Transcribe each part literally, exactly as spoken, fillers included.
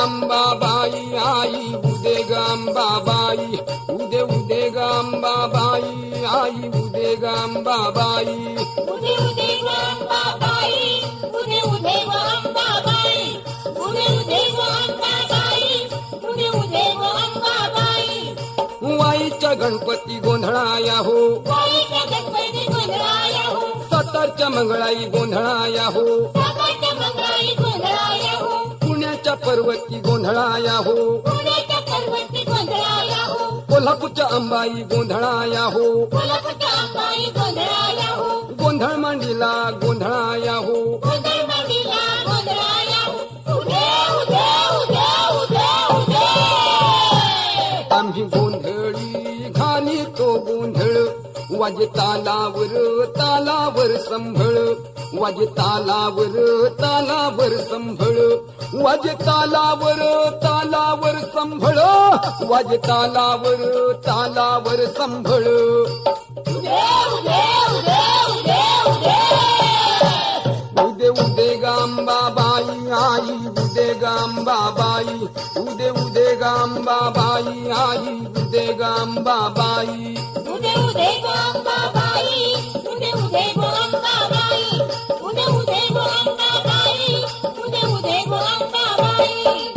अंबाबाई आई उदे ग अंबाबाई उदे उदे ग अंबाबाई आई उदे ग अंबाबाई उदे उदे ग अंबाबाई उदे उदे ग अंबाबाई उदे उदे ग अंबाबाई उदे उदे ग अंबाबाई वाईच्या गणपती गोंधळाया हो वाईच्या गणपती गोंधळाया हो सतरच्या मंगळाई गोंधळाया हो सातारच्या मंगळाई गोंधळाया हो पुण्याच्या पर्वती गोंधळाया हो पुण्याच्या पर्वती गोंधळाया हो कोल्हापूरच्या अंबाई गोंधळाया हो कोल्हापूरच्या अंबाई गोंधळाया हो गोंधळ मांडीला गोंधळाया हो गोंधळ मांडीला गोंधळाया हो उदे उदे उदे उदे उदे आम्ही गोंधळी घाली तो गोंधळ वाजे तालावर तालावर संभळ वाजे तालावर तालावर संभळ वाजे तालावर तालावर संभळ वाजे तालावर तालावर संभळ उदे उदे उदे उदे उदे उदे उदे गांबाबाई आई उदे गांबाबाई उदे उदे गांबाबाई आई उदे गांबाबाई उदे उदे ग अंबाबाई उदे उदे ग अंबाबाई उदे उदे ग अंबाबाई उदे उदे ग अंबाबाई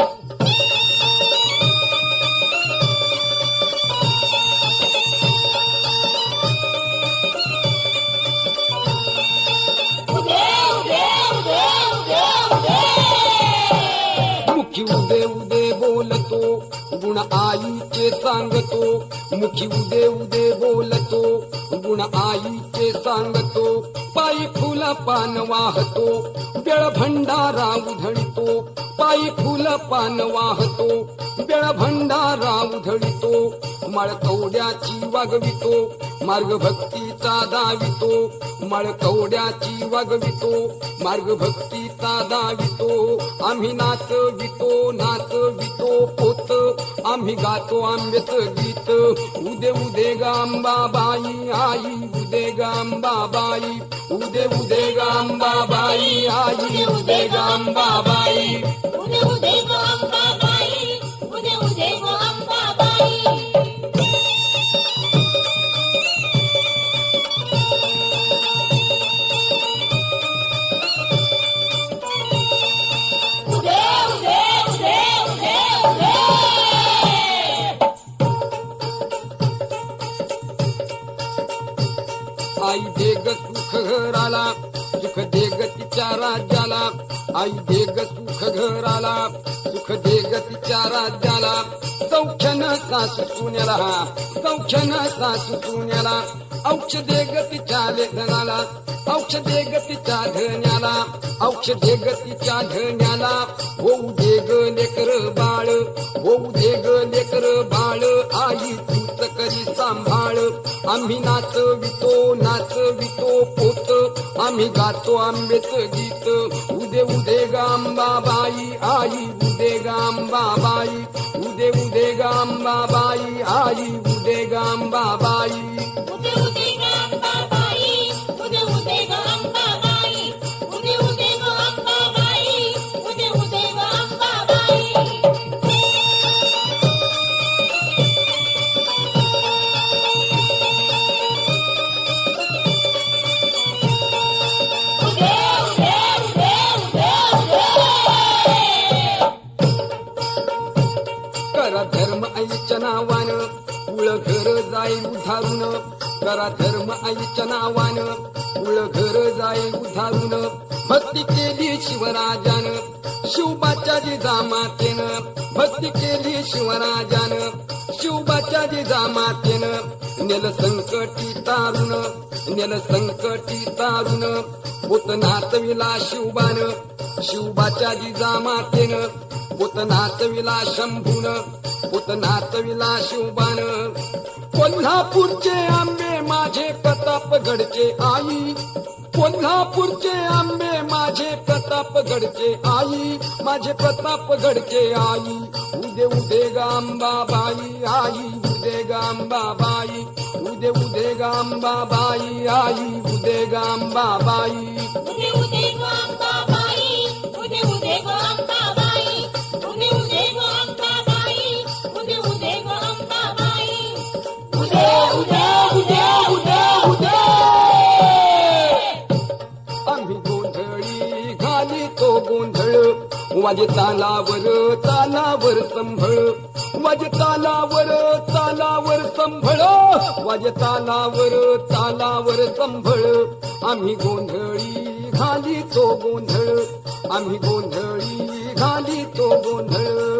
उदे उदे उदे उदे उदे मुखी उदे उदे बोलतो गुण आईचे सांगतो मुखी उदे उदे बोलतो गुण आईचे सांगतो पायी फुल पान वाहतो बेळ भंडारा उधळतो पायी फुल पान वाहतो बेळ भंडारा उधळतो माळकवड्याची वागवितो मार्ग भक्तीचा दावितो माळकवड्याची वागवितो मार्ग भक्तीचा दावितो आम्ही नाचवितो नाचवितो पोत आम्ही गातो आंब्याच गीत उदे उदे गांबाबाई आई उदे गांबाबाई उदे उदे गांबाबाई आई उदे गांबाबाई उदे उदे ग अंबाबाई उदे उदे ग अंबाबाई उदे उदे उदे उदे उदे आई देग सुख घराला सुख देग तिच्या राज्याला आई देग सुख घराला सुख देग तिच्या राज्याला सौख्यानं सासू सुन्याला सौख्यानं सासू सुन्याला औक्ष देग तिच्या लेखनाला औक्ष देग तिच्या धन्याला औक्ष देग तिच्या धन्याला होऊ देग लेकर बाळ होऊ देग लेकर बाळ आई तूच करी सांभाळ आम्ही नाचवितो नाचवितो पोत आम्ही गातो आंबेच गीत उदे उदे गांबाबाई आई उदे गांबाबाई उदे उदे गांबाबाई आई उदे गांबाबाई उदे उदे ग अंबाबाई उदे उदे ग अंबाबाई उदे उदे ग अंबाबाई उदे उदे ग अंबाबाई उदे उदे उदे उदे उदे करा धर्म आईच्या नावानं कुळ घर जाईल उधारून करा धर्म आईच्या नावानं कुळ घर जाईल उधारून भक्ती केली शिवराजानं शिवबाच्या जिजामातेनं भक्ती केली शिवराजानं शिवबाच्या जिजामातेनं नेल संकटी तारुण नेल संकटी तारुण होत नाचविला शिवबानं शिवबाच्या जिजामातेनं होत नाचविला शंभून होत नाचविला शिवबान कोल्हापूरचे आंबे माझे प्रतापगडचे आई कोल्हापूरचे आंबे माझे प्रतापगडचे आई माझे प्रतापगडचे आई उदे उदे गांबाबाई आई उदे गांबाबाई उदे उदे गांबाबाई आई उदे गांबाबाई उदे उदे ग अंबाबाई उदे उदे ग अंबाबाई उदे उदे गोंधळी घाली तो गोंधळ वाजे तालावर तालावर संभळ वाजे तालावर तालावर संभळ वाजे तालावर तालावर संभळ आम्ही गोंधळी घाली तो गोंधळ आम्ही गोंधळी घाली तो गोंधळ